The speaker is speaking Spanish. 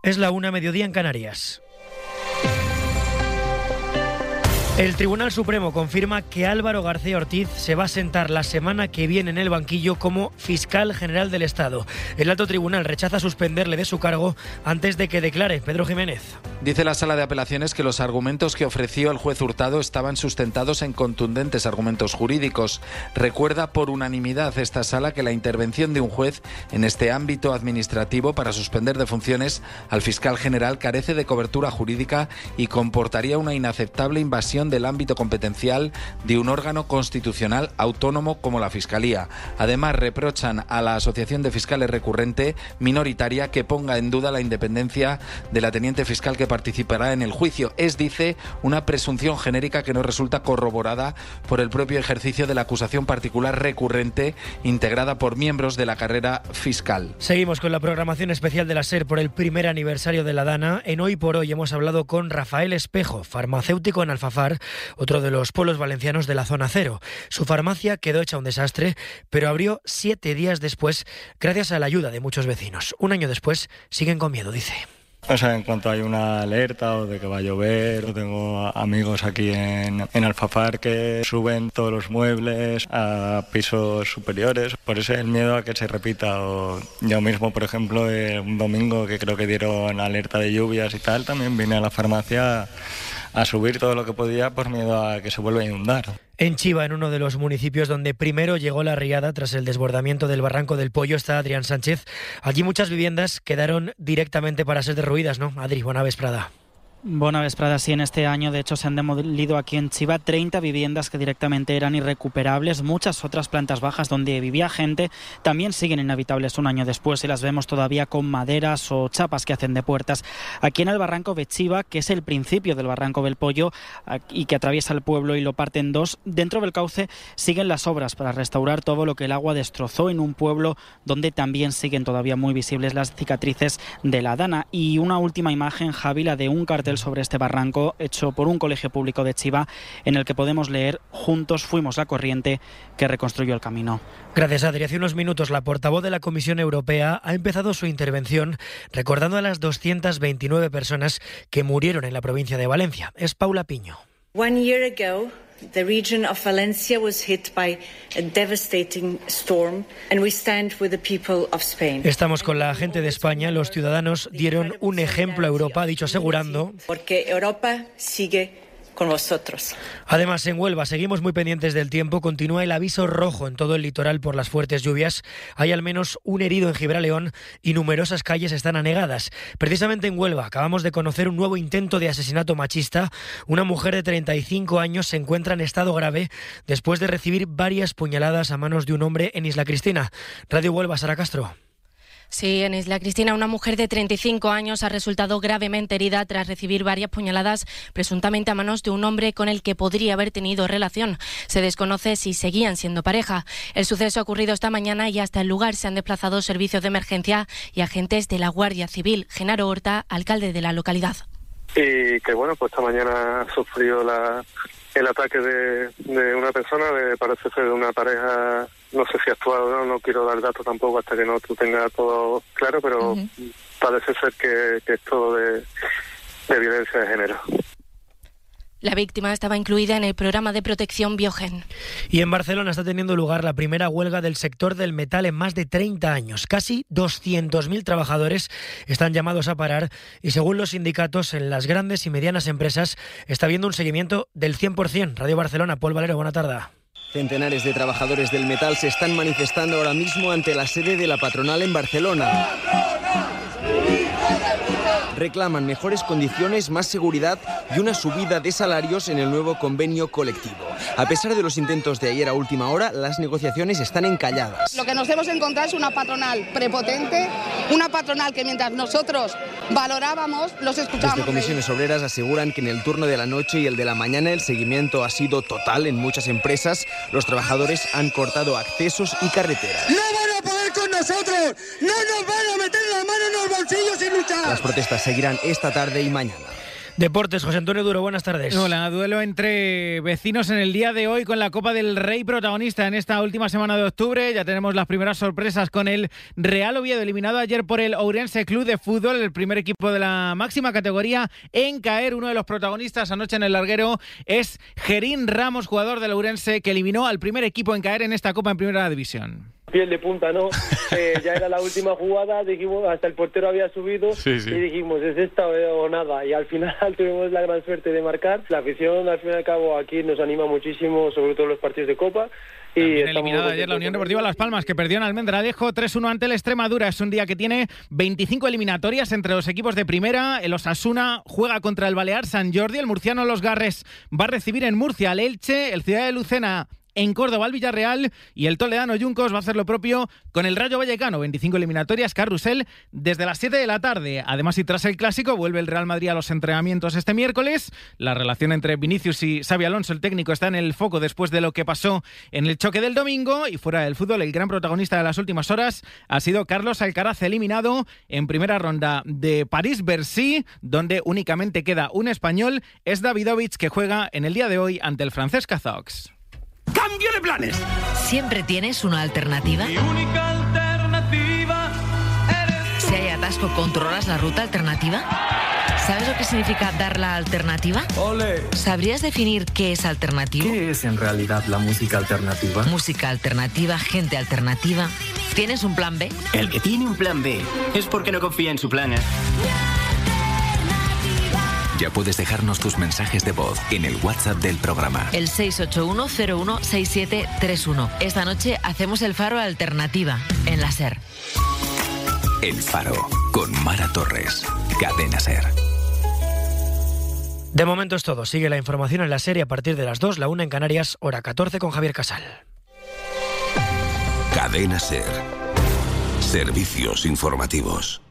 Es la 1:00, mediodía en Canarias. El Tribunal Supremo confirma que Álvaro García Ortiz se va a sentar la semana que viene en el banquillo como fiscal general del Estado. El alto tribunal rechaza suspenderle de su cargo antes de que declare. Pedro Jiménez. Dice la Sala de Apelaciones que los argumentos que ofreció el juez Hurtado estaban sustentados en contundentes argumentos jurídicos. Recuerda por unanimidad esta Sala que la intervención de un juez en este ámbito administrativo para suspender de funciones al fiscal general carece de cobertura jurídica y comportaría una inaceptable invasión del ámbito competencial de un órgano constitucional autónomo como la Fiscalía. Además, reprochan a la Asociación de Fiscales Recurrente minoritaria que ponga en duda la independencia de la teniente fiscal que participará en el juicio. Es, dice, una presunción genérica que no resulta corroborada por el propio ejercicio de la acusación particular recurrente integrada por miembros de la carrera fiscal. Seguimos con la programación especial de la SER por el primer aniversario de la Dana. En Hoy por Hoy hemos hablado con Rafael Espejo, farmacéutico en Alfafar, otro de los pueblos valencianos de la zona cero. Su farmacia quedó hecha un desastre, pero abrió 7 días después gracias a la ayuda de muchos vecinos. Un año después siguen con miedo, dice. O sea, en cuanto hay una alerta o de que va a llover, tengo amigos aquí en Alfafar que suben todos los muebles a pisos superiores. Por eso el miedo a que se repita. O yo mismo, por ejemplo, un domingo que creo que dieron alerta de lluvias y tal, también vine a la farmacia a subir todo lo que podía por miedo a que se vuelva a inundar. En Chiva, en uno de los municipios donde primero llegó la riada tras el desbordamiento del Barranco del Pollo, está Adrián Sánchez. Allí muchas viviendas quedaron directamente para ser derruidas, ¿no? Adri, bona vesprada. Bona vesprada, sí, en este año de hecho se han demolido aquí en Chiva 30 viviendas que directamente eran irrecuperables. Muchas otras plantas bajas donde vivía gente también siguen inhabitables un año después y las vemos todavía con maderas o chapas que hacen de puertas. Aquí en el Barranco de Chiva, que es el principio del Barranco del Pollo y que atraviesa el pueblo y lo parte en dos, dentro del cauce siguen las obras para restaurar todo lo que el agua destrozó en un pueblo donde también siguen todavía muy visibles las cicatrices de la Dana. Y una última imagen, Javi, la de un cartel sobre este barranco hecho por un colegio público de Chiva en el que podemos leer: juntos fuimos la corriente que reconstruyó el camino. Gracias, Adri. Hace unos minutos la portavoz de la Comisión Europea ha empezado su intervención recordando a las 229 personas que murieron en la provincia de Valencia. Es Paula Piño. One year ago, the region of Valencia was hit by a devastating storm, and we stand with the people of Spain. Estamos con la gente de España. Los ciudadanos dieron un ejemplo a Europa, ha dicho, asegurando: porque Europa sigue con vosotros. Además, en Huelva seguimos muy pendientes del tiempo. Continúa el aviso rojo en todo el litoral por las fuertes lluvias. Hay al menos un herido en Gibraleón y numerosas calles están anegadas. Precisamente en Huelva acabamos de conocer un nuevo intento de asesinato machista. Una mujer de 35 años se encuentra en estado grave después de recibir varias puñaladas a manos de un hombre en Isla Cristina. Radio Huelva, Sara Castro. Sí, en Isla Cristina, una mujer de 35 años ha resultado gravemente herida tras recibir varias puñaladas, presuntamente a manos de un hombre con el que podría haber tenido relación. Se desconoce si seguían siendo pareja. El suceso ha ocurrido esta mañana y hasta el lugar se han desplazado servicios de emergencia y agentes de la Guardia Civil. Genaro Horta, alcalde de la localidad. Y que bueno, pues esta mañana sufrió el ataque de una persona, parece ser de una pareja. No sé si ha actuado o no quiero dar datos tampoco hasta que no tú tengas todo claro, pero parece ser que es todo de violencia de género. La víctima estaba incluida en el programa de protección Biogen. Y en Barcelona está teniendo lugar la primera huelga del sector del metal en más de 30 años. Casi 200.000 trabajadores están llamados a parar y según los sindicatos en las grandes y medianas empresas está habiendo un seguimiento del 100%. Radio Barcelona, Paul Valero, buena tarde. Centenares de trabajadores del metal se están manifestando ahora mismo ante la sede de la patronal en Barcelona. Reclaman mejores condiciones, más seguridad y una subida de salarios en el nuevo convenio colectivo. A pesar de los intentos de ayer a última hora, las negociaciones están encalladas. Lo que nos hemos encontrado es una patronal prepotente, una patronal que mientras nosotros valorábamos, los escuchábamos. Desde Comisiones Obreras aseguran que en el turno de la noche y el de la mañana el seguimiento ha sido total en muchas empresas. Los trabajadores han cortado accesos y carreteras. ¡No van a poder con nosotros! ¡No nos van a meter la mano en los bolsillos y luchar! Las protestas seguirán esta tarde y mañana. Deportes, José Antonio Duro, buenas tardes. Hola, duelo entre vecinos en el día de hoy con la Copa del Rey protagonista en esta última semana de octubre. Ya tenemos las primeras sorpresas con el Real Oviedo, eliminado ayer por el Ourense Club de Fútbol, el primer equipo de la máxima categoría en caer. Uno de los protagonistas anoche en el larguero es Gerín Ramos, jugador del Ourense, que eliminó al primer equipo en caer en esta Copa en Primera División. Piel de punta, ¿no? Ya era la última jugada, dijimos, hasta el portero había subido y dijimos, ¿es esta o nada? Y al final tuvimos la gran suerte de marcar. La afición, al fin y al cabo, aquí nos anima muchísimo, sobre todo en los partidos de Copa. Y eliminada ayer la Unión Deportiva Las Palmas, que perdió en Almendralejo 3-1 ante el Extremadura. Es un día que tiene 25 eliminatorias entre los equipos de primera. El Osasuna juega contra el Balear Sant Jordi. El murciano Los Garres va a recibir en Murcia al Elche. El Ciudad de Lucena en Córdoba al Villarreal, y el toledano Juncos va a hacer lo propio con el Rayo Vallecano. 25 eliminatorias, carrusel desde las 7 de la tarde. Además, y tras el Clásico, vuelve el Real Madrid a los entrenamientos este miércoles. La relación entre Vinicius y Xabi Alonso, el técnico, está en el foco después de lo que pasó en el choque del domingo. Y fuera del fútbol, el gran protagonista de las últimas horas ha sido Carlos Alcaraz, eliminado en primera ronda de París-Bercy, donde únicamente queda un español. Es Davidovich, que juega en el día de hoy ante el francés Cazox. ¡Cambio de planes! ¿Siempre tienes una alternativa? Mi única alternativa eres tú. Si hay atasco, ¿controlas la ruta alternativa? ¿Sabes lo que significa dar la alternativa? ¡Ole! ¿Sabrías definir qué es alternativo? ¿Qué es en realidad la música alternativa? Música alternativa, gente alternativa. ¿Tienes un plan B? El que tiene un plan B es porque no confía en su plan A. Ya puedes dejarnos tus mensajes de voz en el WhatsApp del programa. El 681-016731. Esta noche hacemos el Faro Alternativa en la SER. El Faro, con Mara Torres. Cadena SER. De momento es todo. Sigue la información en la serie a partir de las 2, la 1 en Canarias, hora 14 con Javier Casal. Cadena SER. Servicios informativos.